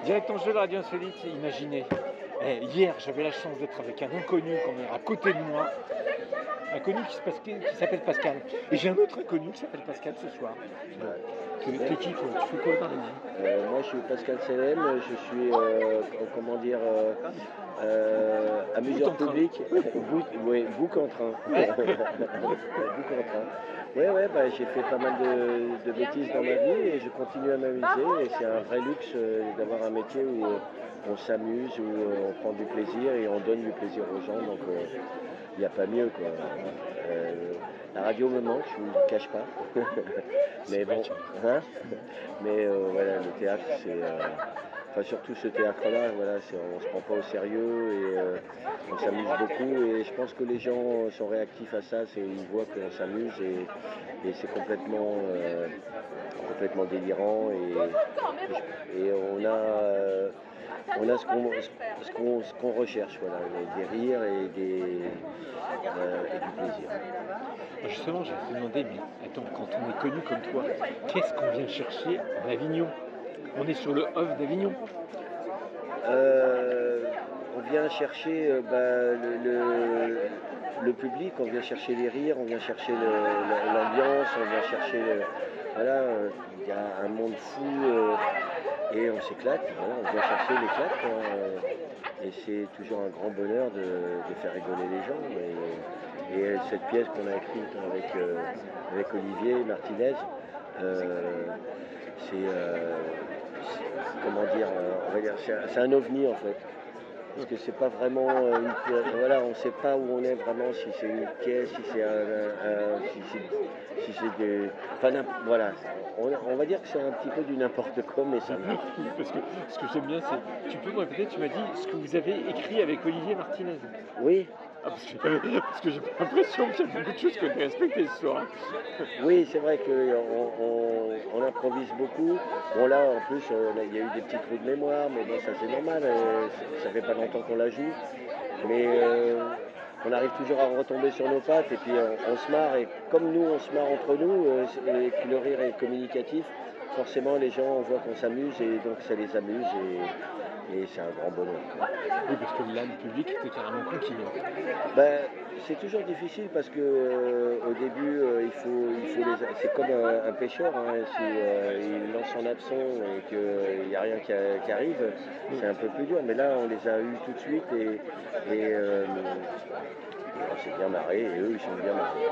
Directeur de Radio Insolite, imaginez. Hier, j'avais la chance d'être avec un inconnu qu'on est à côté de moi. Inconnu qui s'appelle Pascal. Et j'ai un autre inconnu qui s'appelle Pascal ce soir. T'es qui toi? Tu fais quoi dans la vie? Moi je suis Pascal Selem, je suis amuseur public, bouc en train. Bouc en train. Ouais, j'ai fait pas mal de bêtises dans ma vie et je continue à m'amuser et c'est un vrai luxe d'avoir un métier où on s'amuse, où on prend du plaisir et on donne du plaisir aux gens, donc il n'y a pas mieux quoi. La radio me manque, je ne le cache pas. Mais bon, hein. Mais voilà, le théâtre, c'est. Surtout ce théâtre-là, voilà, on ne se prend pas au sérieux et on s'amuse beaucoup. Et je pense que les gens sont réactifs à ça, ils voient qu'on s'amuse et c'est complètement délirant. Et on a ce qu'on recherche, voilà, des rires et du plaisir. Justement, je vais te demander, mais attends, quand on est connu comme toi, qu'est-ce qu'on vient chercher à Avignon? On est sur le off d'Avignon. On vient chercher le public, on vient chercher les rires, on vient chercher l'ambiance, on vient chercher voilà, il y a un monde fou et on s'éclate, voilà, on vient chercher l'éclate et c'est toujours un grand bonheur de faire rigoler les gens et cette pièce qu'on a écrite avec Olivier Martinez, c'est un ovni en fait. Parce que c'est pas vraiment une pièce, voilà, on ne sait pas où on est vraiment, si c'est une pièce, si c'est des. Enfin, voilà, on va dire que c'est un petit peu du n'importe quoi, mais ça marche. Parce que ce que j'aime bien, c'est. Tu peux me répéter, tu m'as dit ce que vous avez écrit avec Olivier Martinez. Oui. Parce que j'ai l'impression qu'il y a beaucoup de choses que tu as respectées ce soir. Oui, c'est vrai qu'on improvise beaucoup. Bon là, en plus, il y a eu des petits trous de mémoire, mais bon, ça c'est normal. Ça fait pas longtemps qu'on la joue. Mais on arrive toujours à retomber sur nos pattes et puis on se marre. Et comme nous, on se marre entre nous, et que le rire est communicatif, forcément les gens, on voit qu'on s'amuse et donc ça les amuse. Et c'est un grand bonheur. Oui, parce que là, le public était carrément conquis. C'est toujours difficile parce que au début, c'est comme un pêcheur. Hein, il lance son hameçon et qu'il n'y a rien qui arrive, c'est un peu plus dur. Mais là, on les a eus tout de suite et on s'est bien marré et eux, ils sont bien marrés.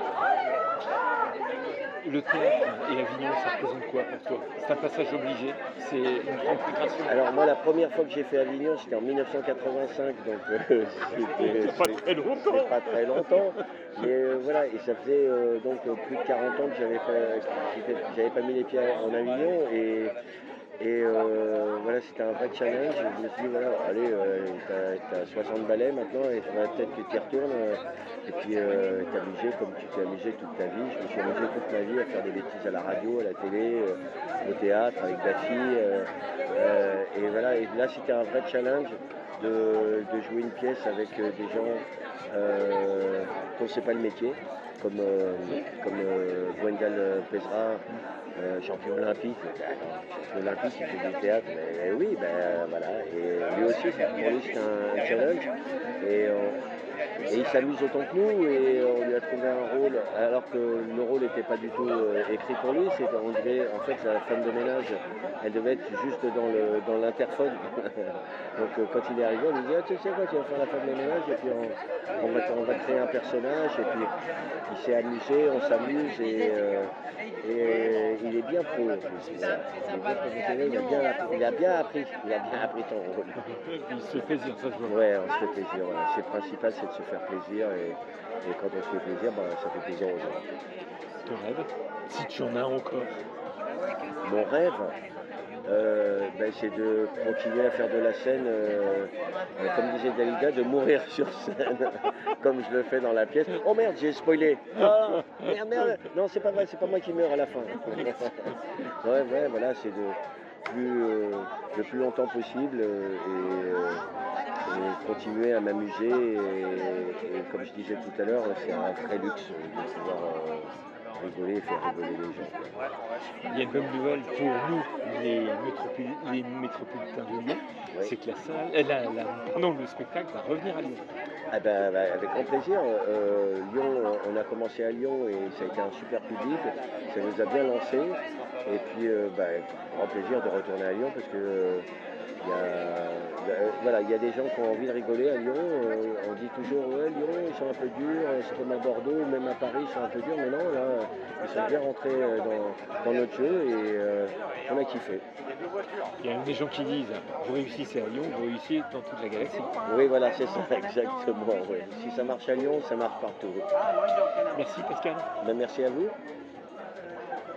Le théâtre et Avignon, ça représente quoi pour toi? C'est un passage obligé? C'est une grande migration? Alors moi, la première fois que j'ai fait Avignon, c'était en 1985, donc c'est pas très longtemps. C'est pas très longtemps, mais voilà, et ça faisait donc plus de 40 ans que j'avais pas mis les pieds en Avignon, et voilà, c'était un vrai challenge. Je me suis dit, voilà, allez, t'as 60 balais maintenant, et il faudrait peut-être que tu y retournes, et puis t'amuser comme tu t'es amusé toute ta vie. Je me suis amusé toute ma vie à faire des bêtises à la radio, à la télé, au théâtre, avec Daffy, et voilà, et là c'était un vrai challenge de jouer une pièce avec des gens dont c'est pas le métier, comme Gwendal Pesra, champion olympique. Champion olympique, il fait du théâtre, mais oui, voilà. Et lui aussi, pour lui, c'est un challenge. Et il s'amuse autant que nous, et on lui a trouvé un rôle, alors que le rôle n'était pas du tout écrit pour lui. En fait, la femme de ménage, elle devait être juste dans l'interphone. Donc quand il est arrivé, on lui dit, tu sais quoi, tu vas faire la femme de ménage, et puis on va créer un personnage, et puis il s'est amusé, on s'amuse, et il est bien pro. Voilà. Il a bien appris ton rôle. Il se fait plaisir, ça se voit. Ouais, on se fait plaisir. Voilà. C'est le principal, c'est de se faire plaisir, et quand on se fait plaisir, ça fait plaisir aux gens. Ton rêve, si tu en as encore? Mon rêve, c'est de continuer à faire de la scène, comme disait Dalida, de mourir sur scène, comme je le fais dans la pièce. Oh merde, j'ai spoilé. Oh, merde. Non, c'est pas vrai, c'est pas moi qui meurs à la fin. Ouais, voilà, c'est le plus longtemps possible et continuer à m'amuser. Et comme je disais tout à l'heure, c'est un vrai luxe de pouvoir rigoler et faire rigoler les gens. Quoi. Il y a une bonne nouvelle pour nous, les métropolitains de Lyon, Oui. c'est que le spectacle va revenir à Lyon. Ah ben, avec grand plaisir. Lyon, on a commencé à Lyon et ça a été un super public. Ça nous a bien lancé. Et puis, grand plaisir de retourner à Lyon parce que il y a des gens qui ont envie de rigoler à Lyon. On dit toujours, ouais, Lyon, ils sont un peu durs. C'est comme à Bordeaux, même à Paris, ils sont un peu durs. Mais non, là, ils sont bien rentrés dans notre jeu et on a kiffé. Il y a des gens qui disent, vous réussissez à Lyon, vous réussissez dans toute la galaxie. Oui, voilà, c'est ça, exactement. Ouais. Si ça marche à Lyon, ça marche partout. Merci Pascal. Ben, merci à vous.